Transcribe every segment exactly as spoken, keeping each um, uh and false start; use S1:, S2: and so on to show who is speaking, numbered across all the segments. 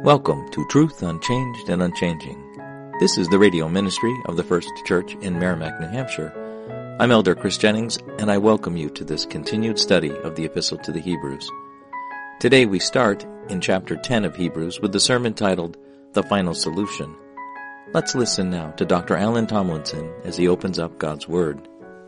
S1: Welcome to Truth Unchanged and Unchanging. This is the radio ministry of the First Church in Merrimack, New Hampshire. I'm Elder Chris Jennings, and I welcome you to this continued study of the Epistle to the Hebrews. Today we start in chapter ten of Hebrews with the sermon titled, The Final Solution. Let's listen now to Doctor Alan Tomlinson as he opens up God's Word.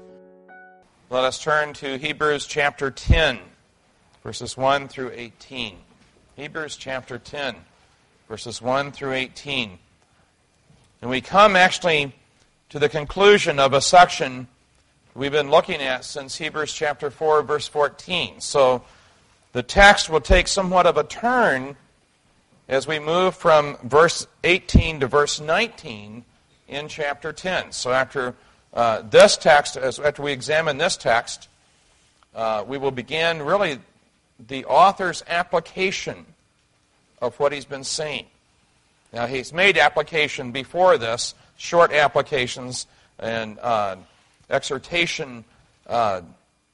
S2: Let us turn to Hebrews chapter ten, verses one through eighteen. Hebrews chapter ten, verses one through eighteen. And we come actually to the conclusion of a section we've been looking at since Hebrews chapter four, verse fourteen. So the text will take somewhat of a turn as we move from verse eighteen to verse nineteen in chapter ten. So after uh, this text, as after we examine this text, uh, we will begin really the author's application of what he's been saying. Now, he's made application before this, short applications and uh, exhortation uh,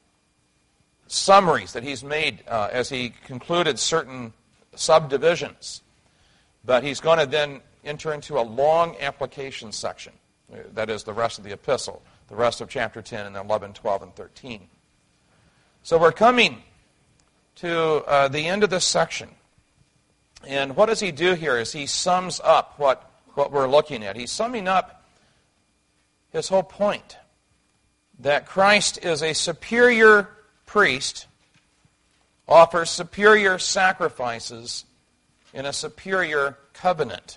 S2: summaries that he's made uh, as he concluded certain subdivisions. But he's going to then enter into a long application section. That is the rest of the epistle, the rest of chapter ten and eleven, twelve, and thirteen. So we're coming to uh, the end of this section. And what does he do here is he sums up what, what we're looking at. He's summing up his whole point, that Christ is a superior priest, offers superior sacrifices in a superior covenant.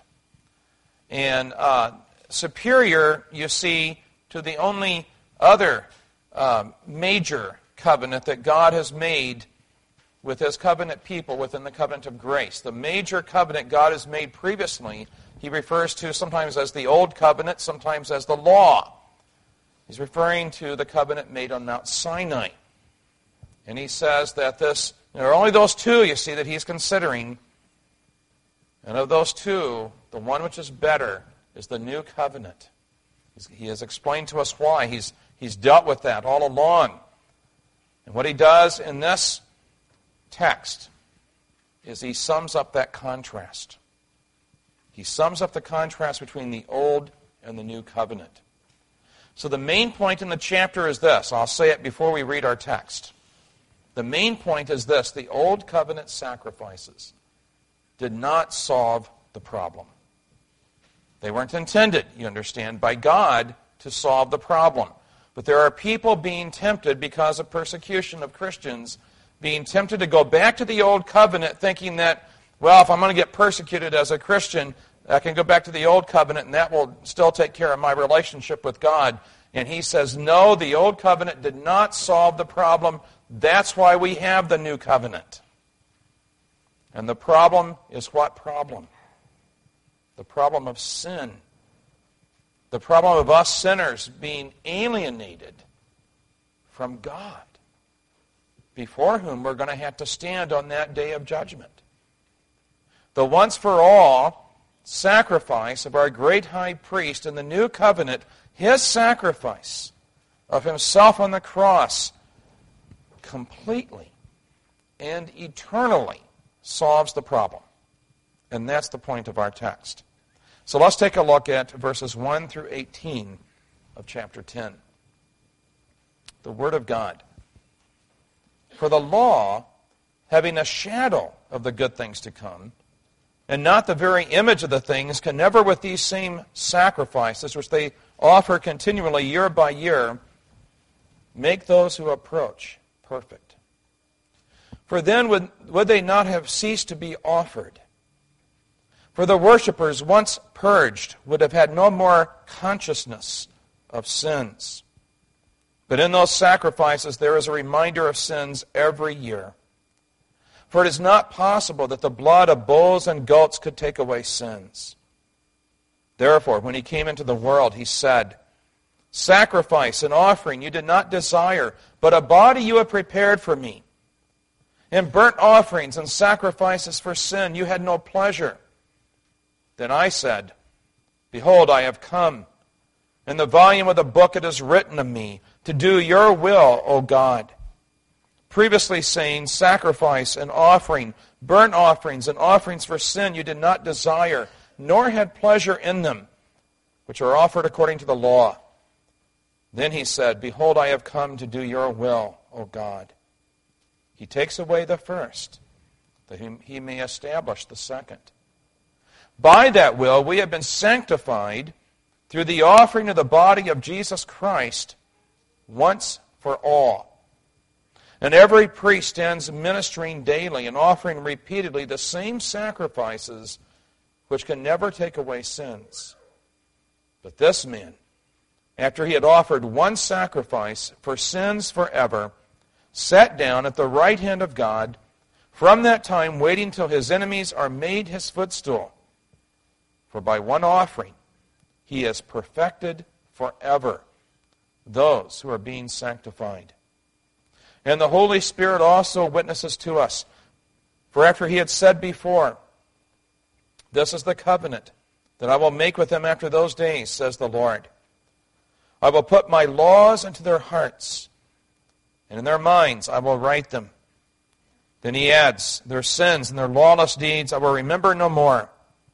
S2: And uh, superior, you see, to the only other uh, major covenant that God has made with his covenant people within the covenant of grace. The major covenant God has made previously, he refers to sometimes as the old covenant, sometimes as the law. He's referring to the covenant made on Mount Sinai. And he says that this, there are only those two, you see, that he's considering. And of those two, the one which is better is the new covenant. He's, he has explained to us why. He's, he's dealt with that all along. And what he does in this text is he sums up that contrast. He sums up the contrast between the old and the new covenant. So the main point in the chapter is this. I'll say it before we read our text. The main point is this. The old covenant sacrifices did not solve the problem. They weren't intended, you understand, by God to solve the problem. But there are people being tempted because of persecution of Christians, being tempted to go back to the old covenant thinking that, well, if I'm going to get persecuted as a Christian, I can go back to the old covenant and that will still take care of my relationship with God. And he says, no, the old covenant did not solve the problem. That's why we have the new covenant. And the problem is what problem? The problem of sin. The problem of us sinners being alienated from God, before whom we're going to have to stand on that day of judgment. The once-for-all sacrifice of our great high priest in the new covenant, his sacrifice of himself on the cross, completely and eternally solves the problem. And that's the point of our text. So let's take a look at verses one through eighteen of chapter ten. The Word of God. For the law, having a shadow of the good things to come, and not the very image of the things, can never with these same sacrifices, which they offer continually year by year, make those who approach perfect. For then would, would they not have ceased to be offered? For the worshippers, once purged, would have had no more consciousness of sins. But in those sacrifices there is a reminder of sins every year. For it is not possible that the blood of bulls and goats could take away sins. Therefore, when he came into the world, he said, sacrifice and offering you did not desire, but a body you have prepared for me. In burnt offerings and sacrifices for sin you had no pleasure. Then I said, behold, I have come. In the volume of the book it is written of me, to do your will, O God. previously saying, sacrifice and offering, burnt offerings and offerings for sin you did not desire, nor had pleasure in them, which are offered according to the law. Then he said, behold, I have come to do your will, O God. He takes away the first, that he, he may establish the second. By that will we have been sanctified through the offering of the body of Jesus Christ once for all. And every priest stands ministering daily and offering repeatedly the same sacrifices which can never take away sins. But this man, after he had offered one sacrifice for sins forever, sat down at the right hand of God, from that time waiting till his enemies are made his footstool. For by one offering he has perfected forever those who are being sanctified. And the Holy Spirit also witnesses to us. For after he had said before, this is the covenant that I will make with them after those days, says the Lord. I will put my laws into their hearts, and in their minds I will write them. Then he adds, their sins and their lawless deeds I will remember no more.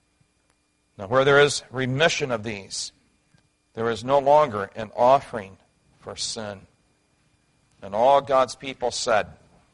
S2: Now where there is remission of these, there is no longer an offering for sin. And all God's people said.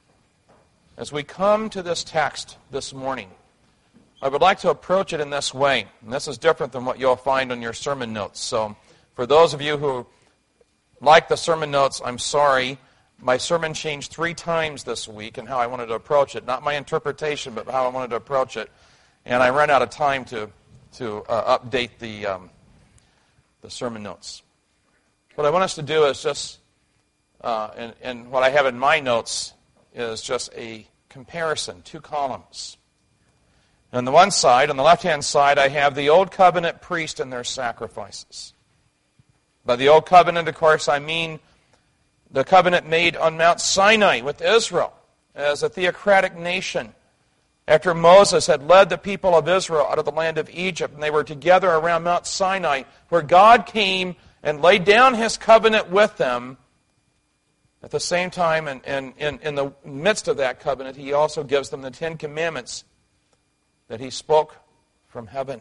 S2: As we come to this text this morning, I would like to approach it in this way. And this is different than what you'll find on your sermon notes. So for those of you who like the sermon notes, I'm sorry. My sermon changed three times this week in how I wanted to approach it. Not my interpretation, but how I wanted to approach it. And I ran out of time to, to uh, update the, um, the sermon notes. What I want us to do is just... Uh, and, and what I have in my notes is just a comparison, two columns. On the one side, on the left-hand side, I have the Old Covenant priest and their sacrifices. By the Old Covenant, of course, I mean the covenant made on Mount Sinai with Israel as a theocratic nation. After Moses had led the people of Israel out of the land of Egypt, and they were together around Mount Sinai, where God came and laid down his covenant with them. At the same time, and in, in, in the midst of that covenant, he also gives them the Ten Commandments that he spoke from heaven.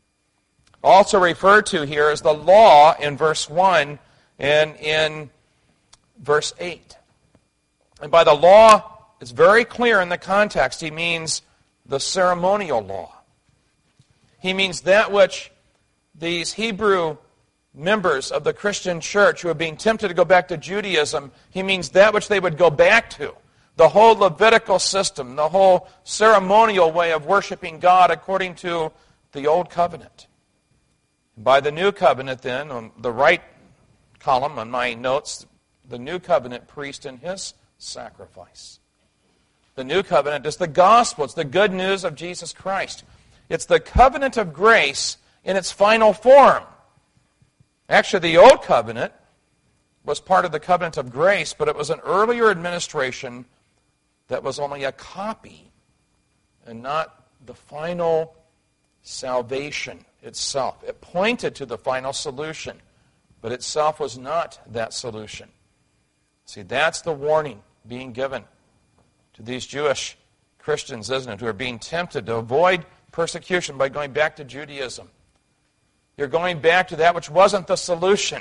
S2: Also referred to here is the law in verse one and in verse eight. And by the law, it's very clear in the context, he means the ceremonial law. He means that which these Hebrew members of the Christian church who are being tempted to go back to Judaism, he means that which they would go back to. The whole Levitical system, the whole ceremonial way of worshiping God according to the Old Covenant. By the New Covenant then, on the right column on my notes, the New Covenant priest and his sacrifice. The New Covenant is the gospel. It's the good news of Jesus Christ. It's the covenant of grace in its final form. Actually, the Old Covenant was part of the covenant of grace, but it was an earlier administration that was only a copy and not the final salvation itself. It pointed to the final solution, but itself was not that solution. See, that's the warning being given to these Jewish Christians, isn't it, who are being tempted to avoid persecution by going back to Judaism. You're going back to that which wasn't the solution.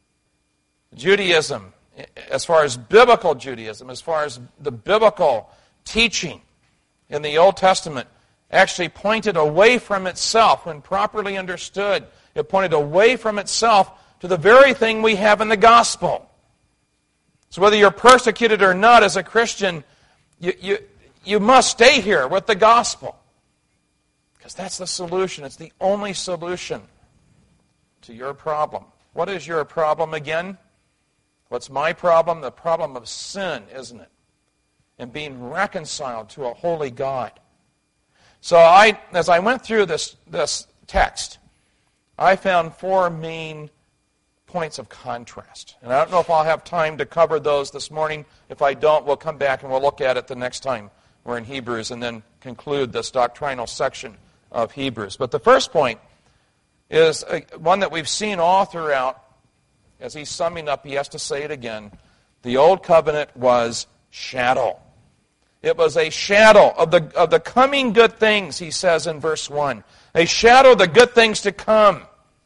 S2: Judaism, as far as biblical Judaism, as far as the biblical teaching in the Old Testament, actually pointed away from itself when properly understood. It pointed away from itself to the very thing we have in the gospel. So whether you're persecuted or not as a Christian, you, you, you must stay here with the gospel. Because that's the solution. It's the only solution to your problem. What is your problem again? What's my problem? The problem of sin, isn't it? And being reconciled to a holy God. So I, as I went through this, this text, I found four main points of contrast. And I don't know if I'll have time to cover those this morning. If I don't, we'll come back and we'll look at it the next time we're in Hebrews and then conclude this doctrinal section of Hebrews. But the first point is one that we've seen all throughout. As he's summing up, he has to say it again. The Old Covenant was shadow. It was a shadow of the, of the coming good things, he says in verse one. A shadow of the good things to come.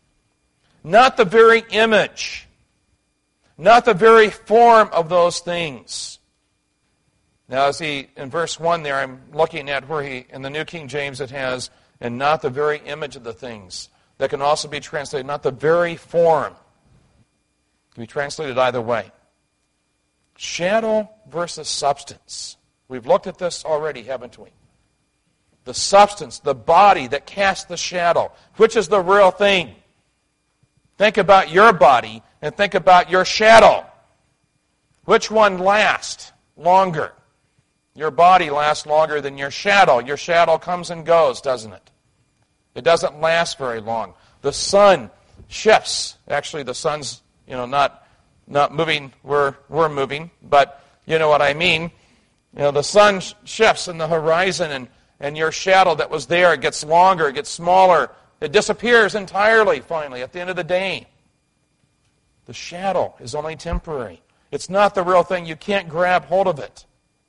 S2: Not the very image. Not the very form of those things. Now, as he, in verse one there, I'm looking at where he, in the New King James it has, and not the very image of the things. That can also be translated, not the very form. It can be translated either way. Shadow versus substance. We've looked at this already, haven't we? The substance, the body that casts the shadow. Which is the real thing? Think about your body and think about your shadow. Which one lasts longer? Your body lasts longer than your shadow. Your shadow comes and goes, doesn't it? It doesn't last very long. The sun shifts. Actually, the sun's, you know, not not moving where we're moving, but you know what I mean. You know, the sun shifts in the horizon, and, and your shadow that was there gets longer, it gets smaller. It disappears entirely, finally, at the end of the day. The shadow is only temporary. It's not the real thing. You can't grab hold of it.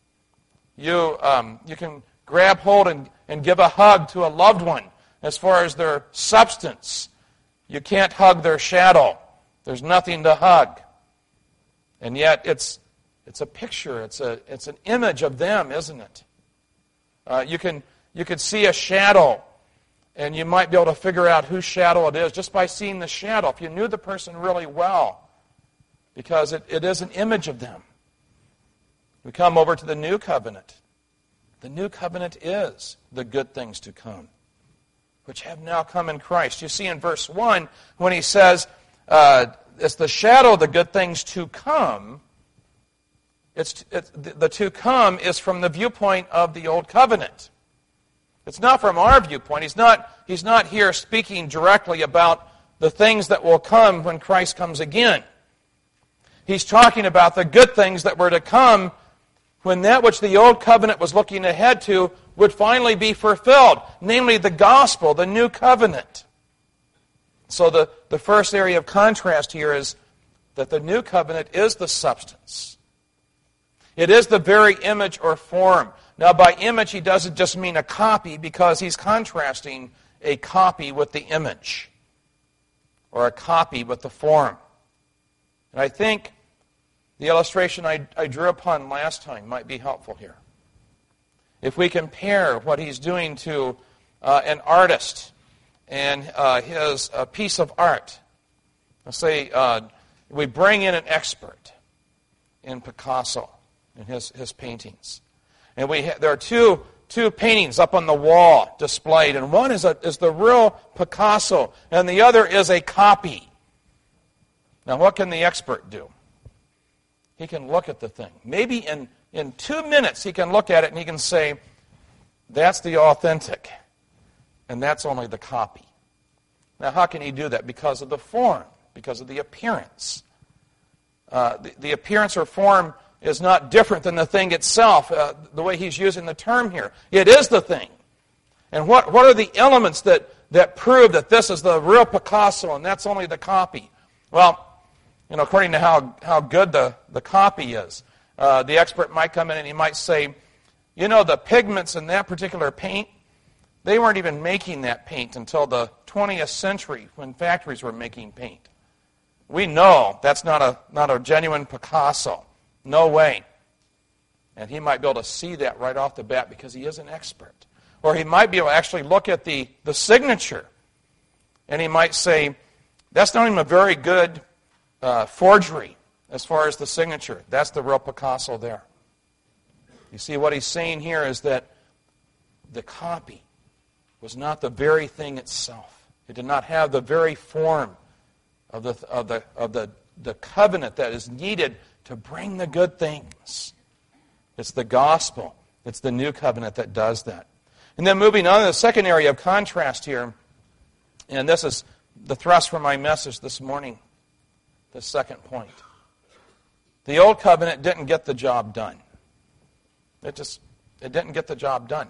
S2: You um, you can grab hold and, and give a hug to a loved one as far as their substance. You can't hug their shadow. There's nothing to hug. And yet it's it's a picture. It's a it's an image of them, isn't it? Uh, you can you could see a shadow, and you might be able to figure out whose shadow it is just by seeing the shadow, if you knew the person really well, because it, it is an image of them. We come over to the new covenant. The new covenant is the good things to come, which have now come in Christ. You see in verse one, when he says, uh, it's the shadow of the good things to come, it's, it's the, the to come is from the viewpoint of the old covenant. It's not from our viewpoint. He's not, he's not here speaking directly about the things that will come when Christ comes again. He's talking about the good things that were to come when that which the old covenant was looking ahead to would finally be fulfilled, namely the gospel, the new covenant. So the, the first area of contrast here is that the new covenant is the substance. It is the very image or form. Now, by image, he doesn't just mean a copy, because he's contrasting a copy with the image, or a copy with the form. And I think the illustration I, I drew upon last time might be helpful here. If we compare what he's doing to uh, an artist and uh, his uh, piece of art, let's say uh, we bring in an expert in Picasso in his, his paintings. And we ha- there are two, two paintings up on the wall displayed, and one is, a, is the real Picasso, and the other is a copy. Now, what can the expert do? He can look at the thing. Maybe in, in two minutes he can look at it and he can say, that's the authentic, and that's only the copy. Now, how can he do that? Because of the form, because of the appearance. Uh, the, the appearance or form is not different than the thing itself, uh, the way he's using the term here. It is the thing. And what, what are the elements that, that prove that this is the real Picasso and that's only the copy? Well, you know, according to how, how good the, the copy is, uh, the expert might come in and he might say, you know, the pigments in that particular paint, they weren't even making that paint until the twentieth century when factories were making paint. We know that's not a, not a genuine Picasso. No way. And he might be able to see that right off the bat because he is an expert. Or he might be able to actually look at the, the signature, and he might say, that's not even a very good uh, forgery as far as the signature. That's the real Picasso there. You see, what he's saying here is that the copy was not the very thing itself. It did not have the very form of the of the of the, the covenant that is needed to bring the good things. It's the gospel. It's the new covenant that does that. And then moving on to the second area of contrast here, and this is the thrust for my message this morning, the second point. The old covenant didn't get the job done. It just, it didn't get the job done.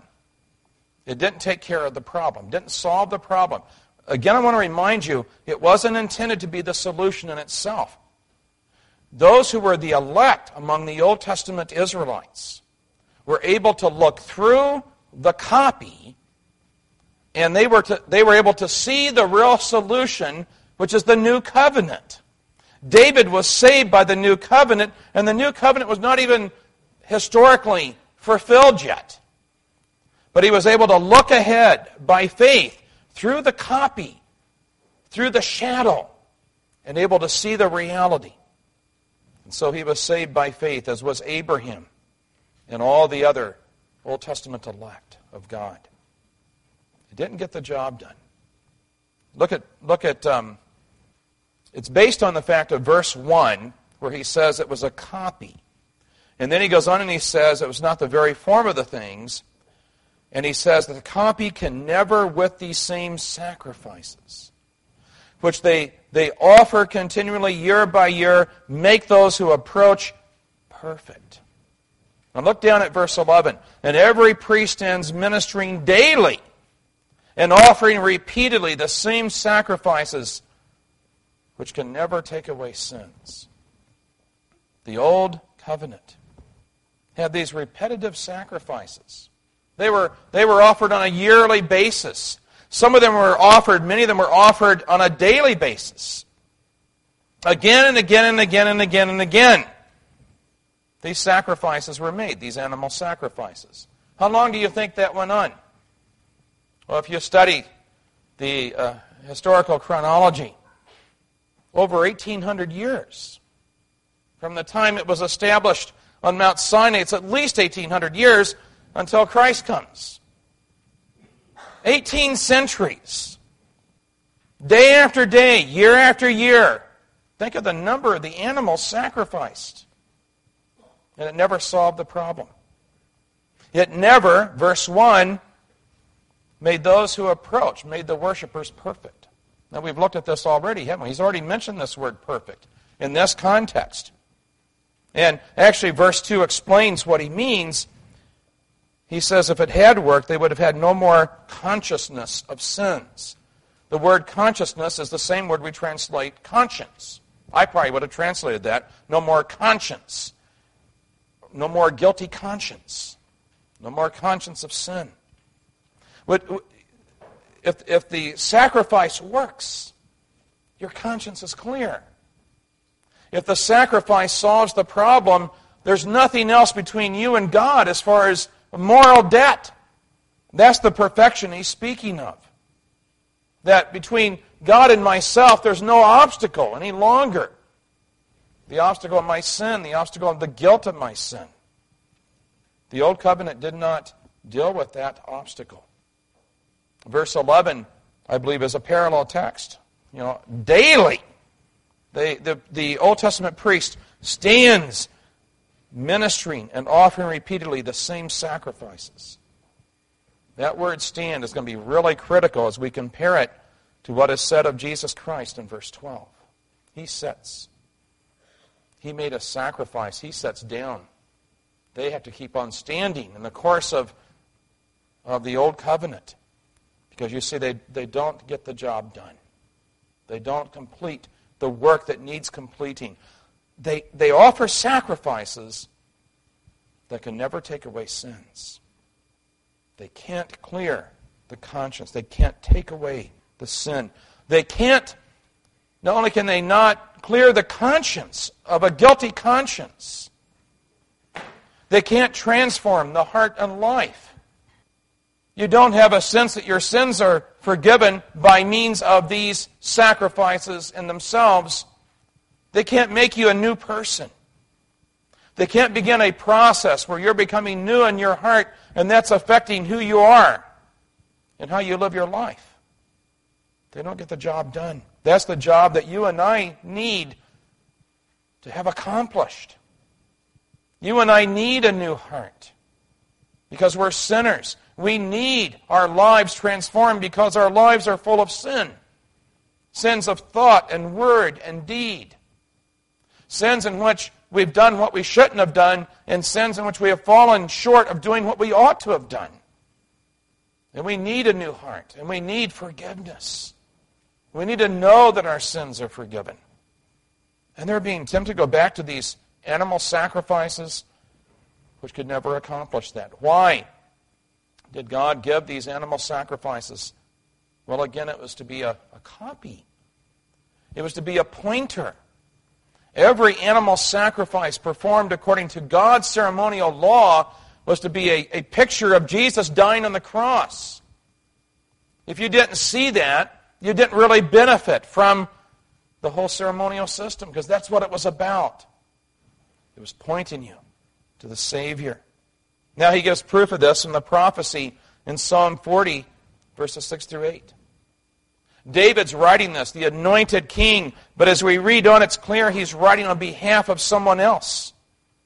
S2: It didn't take care of the problem, didn't solve the problem. Again, I want to remind you, it wasn't intended to be the solution in itself. those who were the elect among the Old Testament Israelites were able to look through the copy, and they were to, they were able to see the real solution, which is the new covenant. David was saved by the new covenant, and the new covenant was not even historically fulfilled yet. But he was able to look ahead by faith through the copy, through the shadow, and able to see the reality. And so he was saved by faith, as was Abraham and all the other Old Testament elect of God. He didn't get the job done. Look at, look at um, it's based on the fact of verse one, where he says it was a copy. And then he goes on and he says it was not the very form of the things. And he says that the copy can never, with these same sacrifices, which they, they offer continually year by year, make those who approach perfect. Now look down at verse eleven. And every priest stands ministering daily and offering repeatedly the same sacrifices, which can never take away sins. The old covenant had these repetitive sacrifices. They were, they were offered on a yearly basis. Some of them were offered, many of them were offered on a daily basis. Again and again and again and again and again. These sacrifices were made, these animal sacrifices. How long do you think that went on? Well, if you study the uh, historical chronology, over eighteen hundred years. From the time it was established on Mount Sinai, it's at least eighteen hundred years until Christ comes. eighteen centuries. Day after day, year after year. Think of the number of the animals sacrificed. And it never solved the problem. It never, verse one, made those who approach, made the worshipers perfect. Now we've looked at this already, haven't we? He's already mentioned this word perfect in this context. And actually verse two explains what he means. He says if it had worked, they would have had no more consciousness of sins. The word consciousness is the same word we translate conscience. I probably would have translated that. No more conscience. No more guilty conscience. No more conscience of sin. If, if the sacrifice works, your conscience is clear. If the sacrifice solves the problem, there's nothing else between you and God as far as moral debt. That's the perfection he's speaking of. That between God and myself, there's no obstacle any longer. The obstacle of my sin, the obstacle of the guilt of my sin. The Old Covenant did not deal with that obstacle. Verse eleven, I believe, is a parallel text. You know, daily, they, the, the Old Testament priest stands ministering and offering repeatedly the same sacrifices. That word stand is going to be really critical as we compare it to what is said of Jesus Christ in verse twelve. He sits. He made a sacrifice. He sits down. They have to keep on standing in the course of, of the Old Covenant. Because you see, they, they don't get the job done. They don't complete the work that needs completing. They, they offer sacrifices that can never take away sins. They can't clear the conscience. They can't take away the sin. They can't, not only can they not clear the conscience of a guilty conscience, they can't transform the heart and life. You don't have a sense that your sins are forgiven by means of these sacrifices in themselves. They can't make you a new person. They can't begin a process where you're becoming new in your heart, and that's affecting who you are and how you live your life. They don't get the job done. That's the job that you and I need to have accomplished. You and I need a new heart because we're sinners. We need our lives transformed because our lives are full of sin. Sins of thought and word and deed. Sins in which we've done what we shouldn't have done, and sins in which we have fallen short of doing what we ought to have done. And we need a new heart, and we need forgiveness. We need to know that our sins are forgiven. And they're being tempted to go back to these animal sacrifices, which could never accomplish that. Why did God give these animal sacrifices? Well, again, it was to be a, a copy. It was to be a pointer. Every animal sacrifice performed according to God's ceremonial law was to be a, a picture of Jesus dying on the cross. If you didn't see that, you didn't really benefit from the whole ceremonial system, because that's what it was about. It was pointing you to the Savior. Now he gives proof of this in the prophecy in Psalm forty, verses six through eight. David's writing this, the anointed king, but as we read on, it's clear he's writing on behalf of someone else.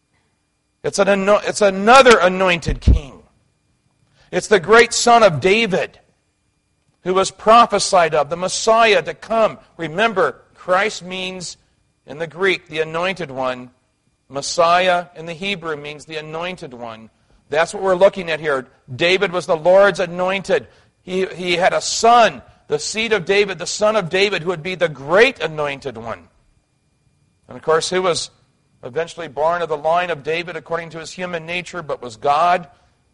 S2: It's, an, it's another anointed king. It's the great son of David, who was prophesied of, the Messiah to come. Remember, Christ means, in the Greek, the anointed one. Messiah in the Hebrew means the anointed one. That's what we're looking at here. David was the Lord's anointed. He, he had a son, the seed of David, the son of David, who would be the great anointed one. And of course, who was eventually born of the line of David according to his human nature, but was God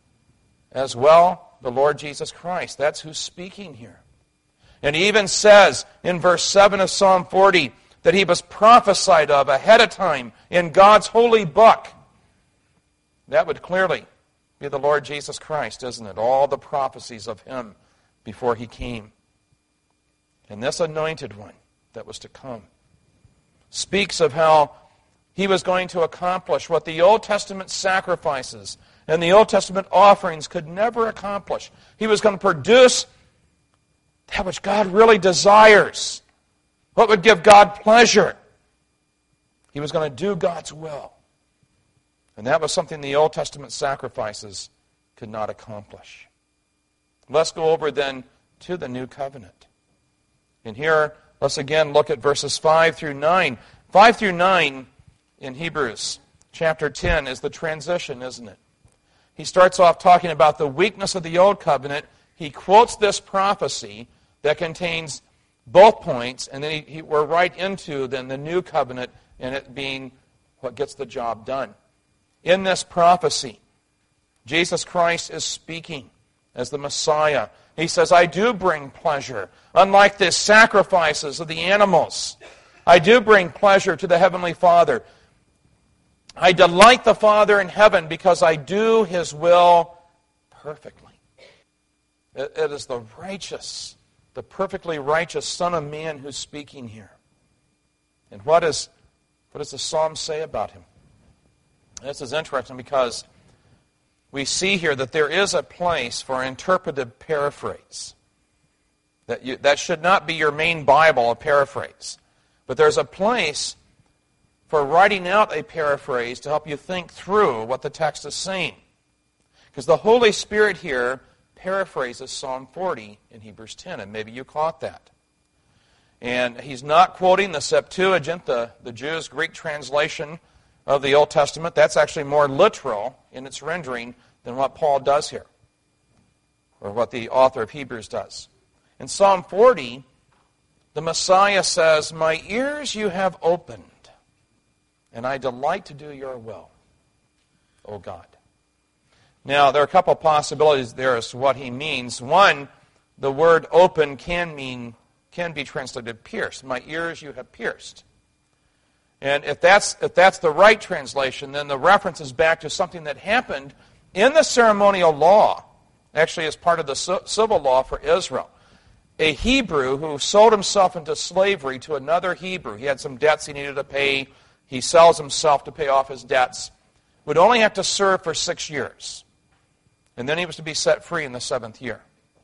S2: as well, the Lord Jesus Christ. That's who's speaking here. And he even says in verse seven of Psalm forty that he was prophesied of ahead of time in God's holy book. That would clearly be the Lord Jesus Christ, isn't it? All the prophecies of him before he came. And this anointed one that was to come speaks of how he was going to accomplish what the Old Testament sacrifices and the Old Testament offerings could never accomplish. He was going to produce that which God really desires, what would give God pleasure. He was going to do God's will. And that was something the Old Testament sacrifices could not accomplish. Let's go over then to the New Covenant. And here, let's again look at verses five through nine. five through nine in Hebrews chapter ten is the transition, isn't it? He starts off talking about the weakness of the Old Covenant. He quotes this prophecy that contains both points, and then he, he, we're right into then the New Covenant and it being what gets the job done. In this prophecy, Jesus Christ is speaking as the Messiah. He says, I do bring pleasure. Unlike the sacrifices of the animals, I do bring pleasure to the Heavenly Father. I delight the Father in heaven because I do His will perfectly. It, it is the righteous, the perfectly righteous Son of Man who's speaking here. And what, is, what does the Psalm say about Him? This is interesting because we see here that there is a place for interpretive paraphrase. That, you, that should not be your main Bible, a paraphrase. But there's a place for writing out a paraphrase to help you think through what the text is saying. Because the Holy Spirit here paraphrases Psalm forty in Hebrews ten, and maybe you caught that. And he's not quoting the Septuagint, the, the Jews' Greek translation of the Old Testament. That's actually more literal in its rendering than what Paul does here, or what the author of Hebrews does. In Psalm forty, the Messiah says, my ears you have opened, and I delight to do your will, O God. Now, there are a couple of possibilities there as to what he means. One, the word open can mean, can be translated pierced. My ears you have pierced. And if that's, if that's the right translation, then the reference is back to something that happened in the ceremonial law, actually as part of the civil law for Israel. A Hebrew who sold himself into slavery to another Hebrew, he had some debts he needed to pay, he sells himself to pay off his debts, would only have to serve for six years. And then he was to be set free in the seventh year.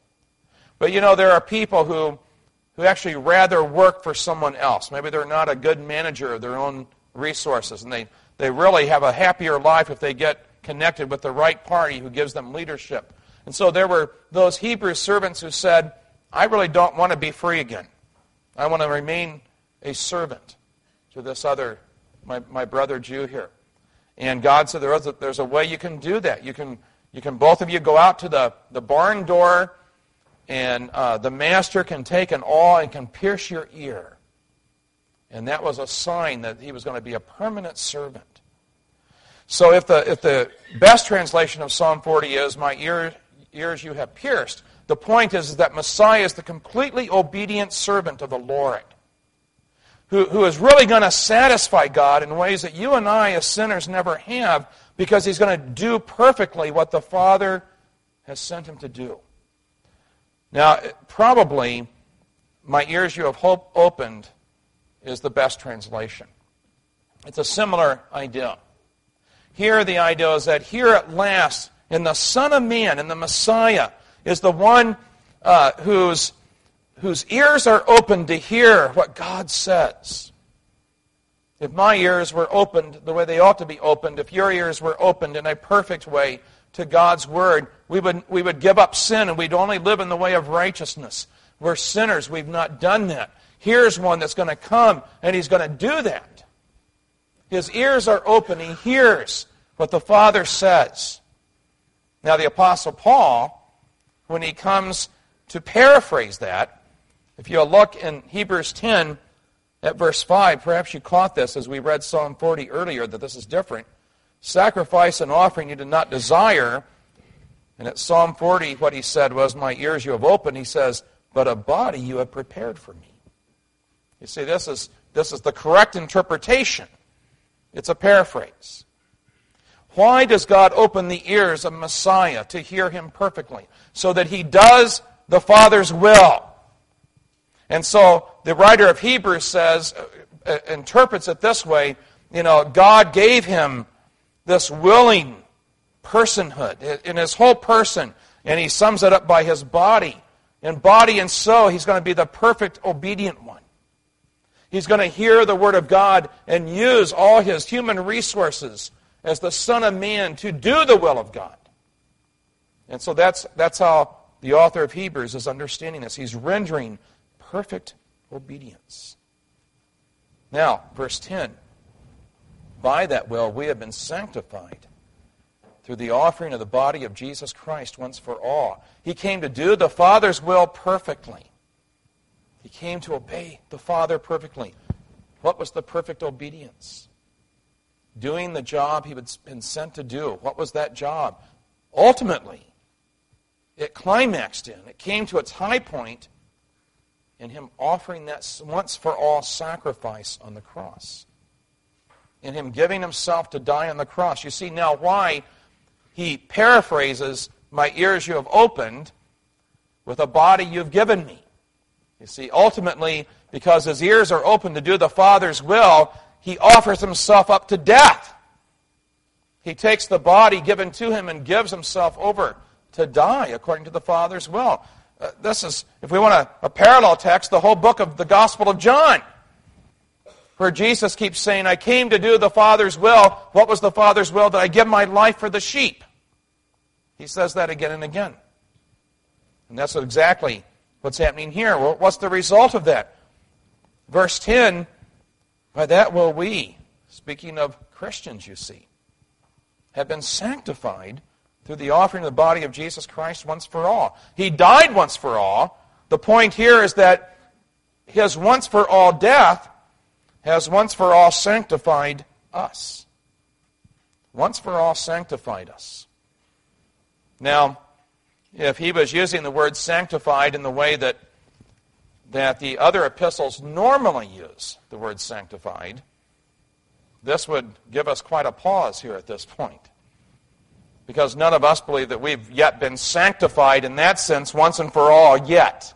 S2: But you know, there are people who, who actually rather work for someone else. Maybe they're not a good manager of their own resources, and they, they really have a happier life if they get connected with the right party who gives them leadership. And so there were those Hebrew servants who said, I really don't want to be free again. I want to remain a servant to this other, my, my brother Jew here. And God said there is a, there's a way you can do that. You can, you can both of you go out to the, the barn door, and uh, the master can take an awl and can pierce your ear. And that was a sign that he was going to be a permanent servant. So if the if the best translation of Psalm forty is, my ear, ears you have pierced, the point is, is that Messiah is the completely obedient servant of the Lord, who, who is really going to satisfy God in ways that you and I as sinners never have, because he's going to do perfectly what the Father has sent him to do. Now, probably, my ears you have hope opened is the best translation. It's a similar idea. Here the idea is that here at last, in the Son of Man, in the Messiah, is the one uh, whose, whose ears are open to hear what God says. If my ears were opened the way they ought to be opened, if your ears were opened in a perfect way to God's Word, we would, we would give up sin and we'd only live in the way of righteousness. We're sinners. We've not done that. Here's one that's going to come, and he's going to do that. His ears are open. He hears what the Father says. Now, the Apostle Paul, when he comes to paraphrase that, if you look in Hebrews ten at verse five, perhaps you caught this as we read Psalm forty earlier, that this is different. Sacrifice and offering you did not desire. And at Psalm forty, what he said was, my ears you have opened. He says, but a body you have prepared for me. You see, this is, this is the correct interpretation. It's a paraphrase. Why does God open the ears of Messiah to hear him perfectly? So that he does the Father's will. And so the writer of Hebrews says, uh, interprets it this way, you know, God gave him this willing personhood in his whole person, and he sums it up by his body. In body and soul, he's going to be the perfect obedient one. He's going to hear the Word of God and use all his human resources as the Son of Man to do the will of God. And so that's, that's how the author of Hebrews is understanding this. He's rendering perfect obedience. Now, verse ten. By that will we have been sanctified through the offering of the body of Jesus Christ once for all. He came to do the Father's will perfectly. He came to obey the Father perfectly. What was the perfect obedience? Doing the job he had been sent to do. What was that job? Ultimately, it climaxed in, it came to its high point in him offering that once for all sacrifice on the cross. In him giving himself to die on the cross. You see now why he paraphrases, my ears you have opened, with a body you've given me. You see, ultimately, because his ears are open to do the Father's will, he offers himself up to death. He takes the body given to him and gives himself over to die according to the Father's will. Uh, this is, if we want a, a parallel text, the whole book of the Gospel of John, where Jesus keeps saying, I came to do the Father's will. What was the Father's will? That I give my life for the sheep. He says that again and again. And that's exactly what's happening here. Well, what's the result of that? Verse ten, by that will we, speaking of Christians, you see, have been sanctified through the offering of the body of Jesus Christ once for all. He died once for all. The point here is that his once for all death has once for all sanctified us. Once for all sanctified us. Now, if he was using the word sanctified in the way that, that the other epistles normally use the word sanctified, this would give us quite a pause here at this point. Because none of us believe that we've yet been sanctified in that sense once and for all yet.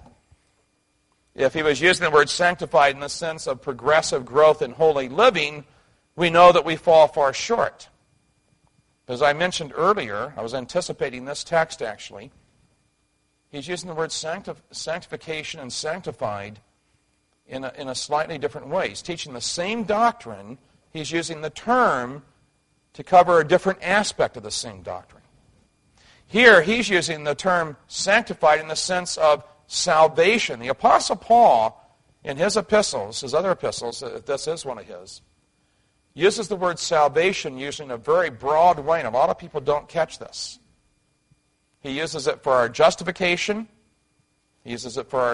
S2: If he was using the word sanctified in the sense of progressive growth in holy living, we know that we fall far short. As I mentioned earlier, I was anticipating this text actually, he's using the word sanctif- sanctification and sanctified in a, in a slightly different way. He's teaching the same doctrine, he's using the term to cover a different aspect of the same doctrine. Here, he's using the term sanctified in the sense of salvation. The Apostle Paul, in his epistles, his other epistles, this is one of his, uses the word salvation using a very broad way, and a lot of people don't catch this. He uses it for our justification. He uses it for our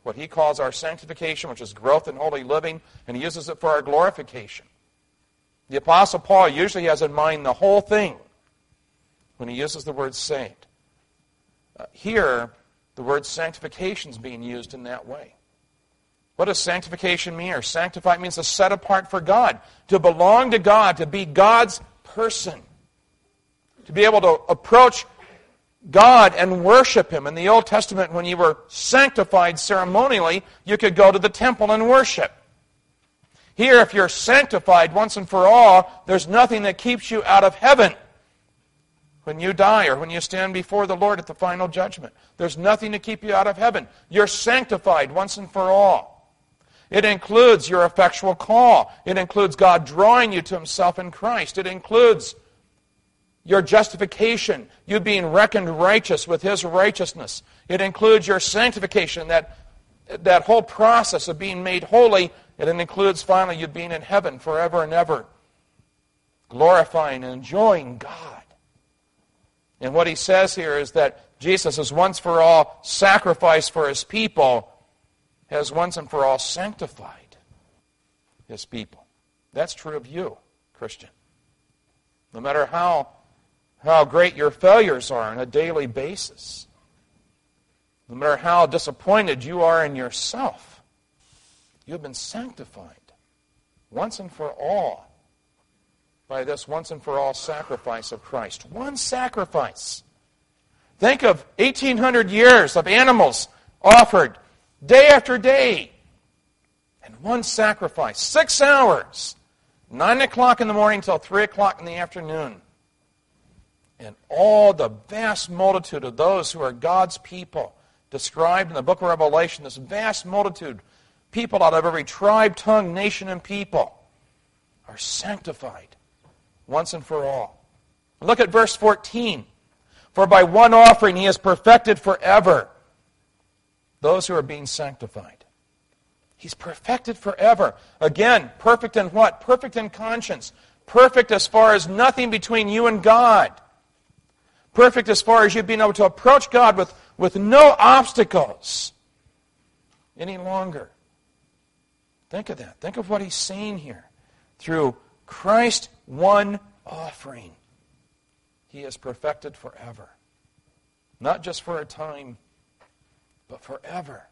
S2: what he calls our sanctification, which is growth in holy living, and he uses it for our glorification. The Apostle Paul usually has in mind the whole thing when he uses the word saved. Uh, here, the word sanctification is being used in that way. What does sanctification mean? Or sanctify means to set apart for God, to belong to God, to be God's person, to be able to approach God and worship Him. In the Old Testament, when you were sanctified ceremonially, you could go to the temple and worship. Here, if you're sanctified once and for all, there's nothing that keeps you out of heaven when you die or when you stand before the Lord at the final judgment. There's nothing to keep you out of heaven. You're sanctified once and for all. It includes your effectual call. It includes God drawing you to Himself in Christ. It includes your justification, you being reckoned righteous with His righteousness. It includes your sanctification, that, that whole process of being made holy. And it includes, finally, you being in heaven forever and ever, glorifying and enjoying God. And what he says here is that Jesus is once for all sacrificed for His people, has once and for all sanctified His people. That's true of you, Christian. No matter how, how great your failures are on a daily basis, no matter how disappointed you are in yourself, you have been sanctified once and for all by this once and for all sacrifice of Christ. One sacrifice. Think of eighteen hundred years of animals offered day after day. And one sacrifice. Six hours. Nine o'clock in the morning till three o'clock in the afternoon. And all the vast multitude of those who are God's people, described in the book of Revelation, this vast multitude, people out of every tribe, tongue, nation, and people, are sanctified once and for all. Look at verse fourteen. For by one offering He has perfected forever those who are being sanctified. He's perfected forever. Again, perfect in what? Perfect in conscience. Perfect as far as nothing between you and God. Perfect as far as you being able to approach God with, with no obstacles any longer. Think of that. Think of what he's saying here. Through Christ's one offering, He is perfected forever. Not just for a time, but forever.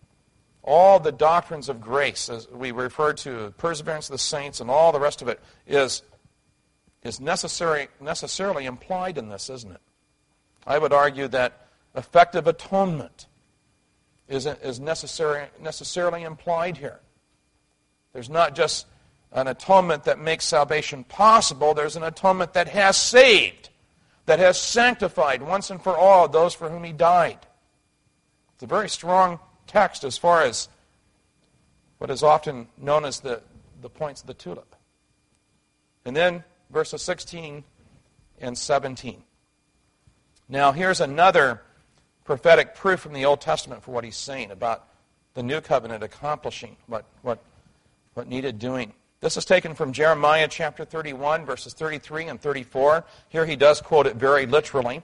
S2: All the doctrines of grace, as we refer to, perseverance of the saints and all the rest of it, is, is necessary, necessarily implied in this, isn't it? I would argue that effective atonement is, is necessary, necessarily implied here. There's not just an atonement that makes salvation possible. There's an atonement that has saved, that has sanctified once and for all those for whom He died. It's a very strong text as far as what is often known as the, the points of the tulip. And then verses sixteen and seventeen. Now here's another prophetic proof from the Old Testament for what he's saying about the new covenant accomplishing what, what, what needed doing. This is taken from Jeremiah chapter thirty-one, verses thirty-three and thirty-four. Here he does quote it very literally.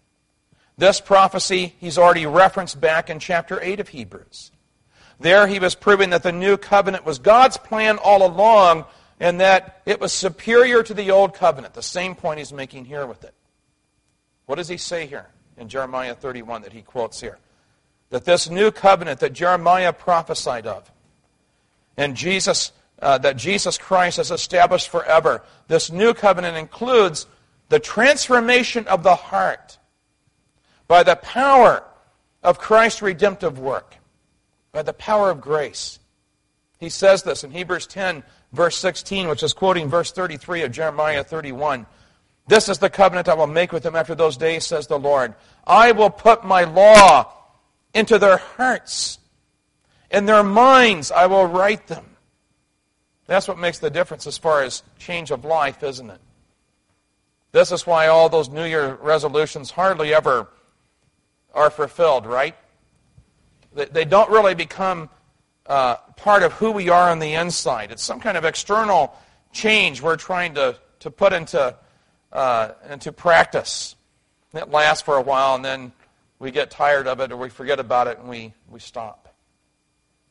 S2: This prophecy he's already referenced back in chapter eight of Hebrews. There he was proving that the new covenant was God's plan all along and that it was superior to the old covenant. The same point he's making here with it. What does he say here in Jeremiah thirty-one that he quotes here? That this new covenant that Jeremiah prophesied of and Jesus, uh, that Jesus Christ has established forever, this new covenant includes the transformation of the heart by the power of Christ's redemptive work, by the power of grace. He says this in Hebrews ten, verse sixteen, which is quoting verse thirty-three of Jeremiah thirty-one. This is the covenant I will make with them after those days, says the Lord. I will put my law into their hearts. In their minds I will write them. That's what makes the difference as far as change of life, isn't it? This is why all those New Year resolutions hardly ever are fulfilled, right? They don't really become uh, part of who we are on the inside. It's some kind of external change we're trying to, to put into, uh, into practice. It lasts for a while, and then we get tired of it, or we forget about it, and we, we stop.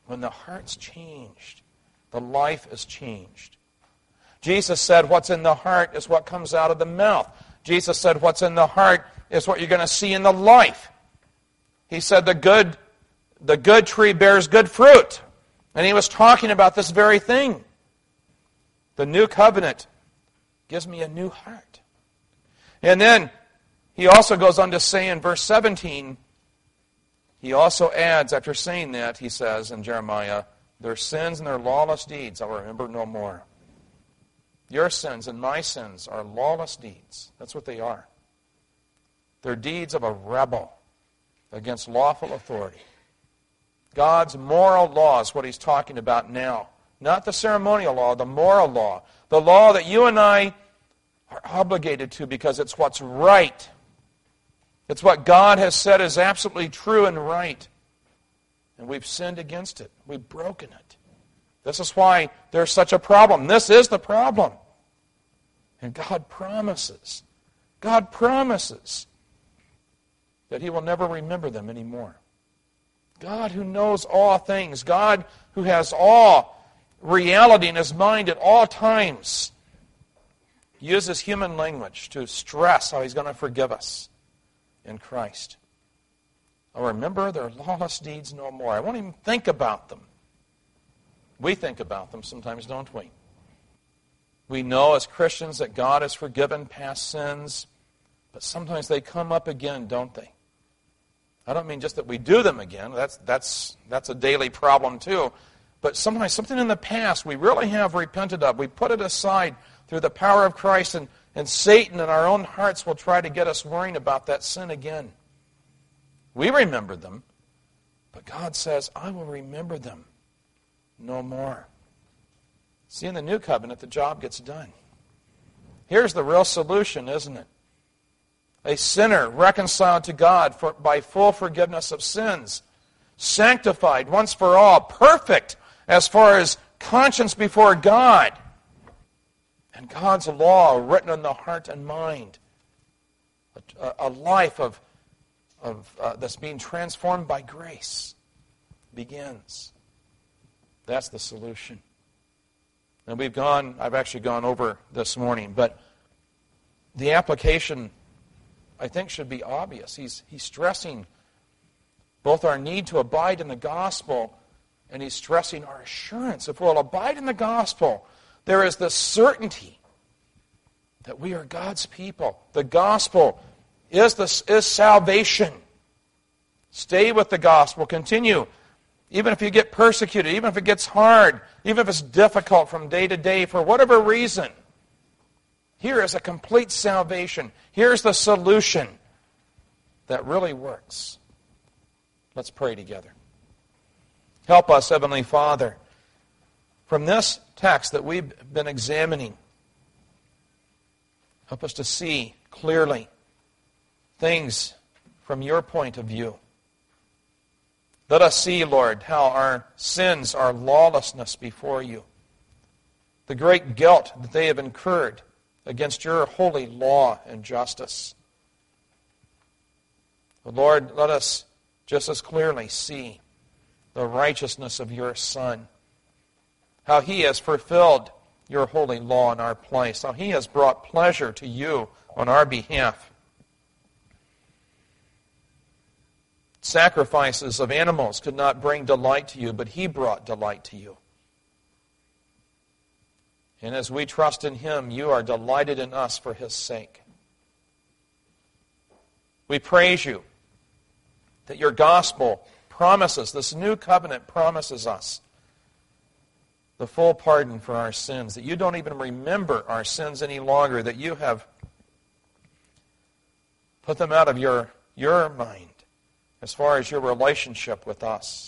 S2: When the heart's changed, the life is changed. Jesus said what's in the heart is what comes out of the mouth. Jesus said what's in the heart is what you're going to see in the life. He said the good, the good tree bears good fruit. And he was talking about this very thing. The new covenant gives me a new heart. And then he also goes on to say in verse seventeen, he also adds, after saying that, he says in Jeremiah, their sins and their lawless deeds I'll remember no more. Your sins and my sins are lawless deeds. That's what they are. They're deeds of a rebel against lawful authority. God's moral law is what he's talking about now. Not the ceremonial law, the moral law. The law that you and I are obligated to because it's what's right. It's what God has said is absolutely true and right. And we've sinned against it. We've broken it. This is why there's such a problem. This is the problem. And God promises, God promises that he will never remember them anymore. God who knows all things, God who has all reality in his mind at all times, uses human language to stress how he's going to forgive us in Christ. I'll remember their lawless deeds no more. I won't even think about them. We think about them sometimes, don't we? We know as Christians that God has forgiven past sins, but sometimes they come up again, don't they? I don't mean just that we do them again. That's, that's, that's a daily problem too. But sometimes something in the past we really have repented of. We put it aside through the power of Christ, and, and Satan in our own hearts will try to get us worrying about that sin again. We remember them, but God says, I will remember them no more. See, in the new covenant, the job gets done. Here's the real solution, isn't it? A sinner reconciled to God for, by full forgiveness of sins, sanctified once for all, perfect as far as conscience before God, and God's law written in the heart and mind. A, a life of, of uh, that's being transformed by grace begins. That's the solution. And we've gone, I've actually gone over this morning, but the application, I think, should be obvious. He's, he's stressing both our need to abide in the gospel, and he's stressing our assurance. If we'll abide in the gospel, there is this certainty that we are God's people. The gospel is, this, is salvation. Stay with the gospel. Continue. Even if you get persecuted, even if it gets hard, even if it's difficult from day to day for whatever reason, here is a complete salvation. Here's the solution that really works. Let's pray together. Help us, Heavenly Father, from this text that we've been examining. Help us to see clearly things from your point of view. Let us see, Lord, how our sins are lawlessness before you. The great guilt that they have incurred against your holy law and justice. But Lord, let us just as clearly see the righteousness of your Son. How he has fulfilled your holy law in our place. How he has brought pleasure to you on our behalf. Sacrifices of animals could not bring delight to you, but he brought delight to you. And as we trust in him, you are delighted in us for his sake. We praise you that your gospel promises, this new covenant promises us the full pardon for our sins, that you don't even remember our sins any longer, that you have put them out of your, your mind as far as your relationship with us.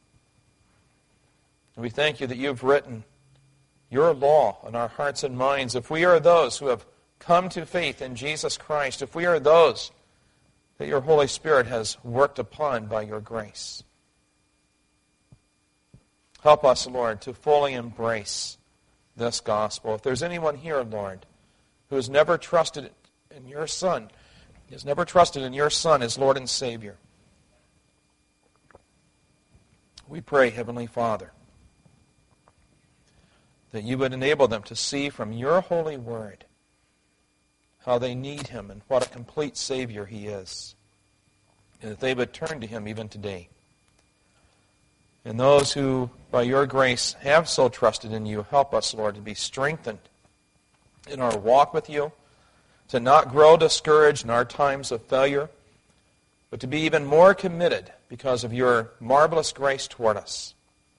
S2: And we thank you that you've written your law in our hearts and minds. If we are those who have come to faith in Jesus Christ, if we are those that your Holy Spirit has worked upon by your grace, help us, Lord, to fully embrace this gospel. If there's anyone here, Lord, who has never trusted in your Son, has never trusted in your Son as Lord and Savior, We pray, Heavenly Father, that you would enable them to see from your holy word how they need him and what a complete Savior he is, and that they would turn to him even today. And those who, by your grace, have so trusted in you, help us, Lord, to be strengthened in our walk with you, to not grow discouraged in our times of failure, but to be even more committed because of your marvelous grace toward us,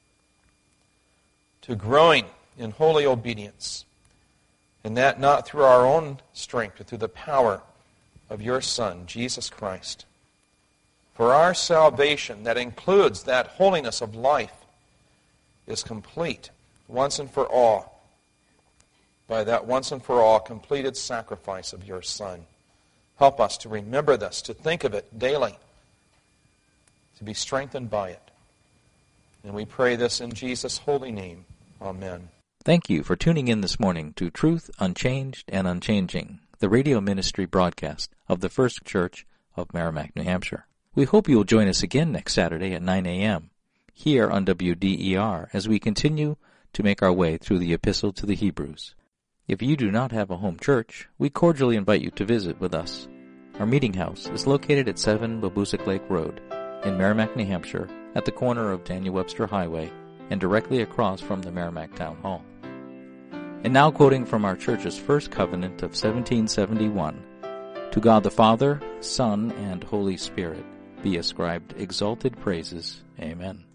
S2: to growing in holy obedience, and that not through our own strength, but through the power of your Son, Jesus Christ. For our salvation, that includes that holiness of life, is complete once and for all by that once and for all completed sacrifice of your Son. Help us to remember this, to think of it daily, to be strengthened by it. And we pray this in Jesus' holy name. Amen.
S1: Thank you for tuning in this morning to Truth Unchanged and Unchanging, the radio ministry broadcast of the First Church of Merrimack, New Hampshire. We hope you will join us again next Saturday at nine a.m. here on W D E R as we continue to make our way through the Epistle to the Hebrews. If you do not have a home church, we cordially invite you to visit with us. Our meeting house is located at seven Babusick Lake Road in Merrimack, New Hampshire, at the corner of Daniel Webster Highway and directly across from the Merrimack Town Hall. And now quoting from our church's first covenant of seventeen seventy-one, to God the Father, Son, and Holy Spirit be ascribed exalted praises. Amen.